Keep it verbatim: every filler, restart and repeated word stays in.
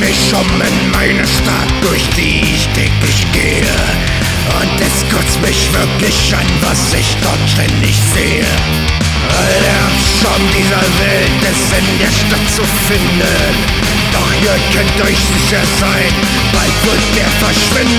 mich um in meine Stadt, durch die ich täglich gehe. Und es kotzt mich wirklich an, was ich dort ständig sehe. Der Abschaum dieser Welt ist in der Stadt zu finden. Doch ihr könnt euch sicher sein, bald wird der verschwinden.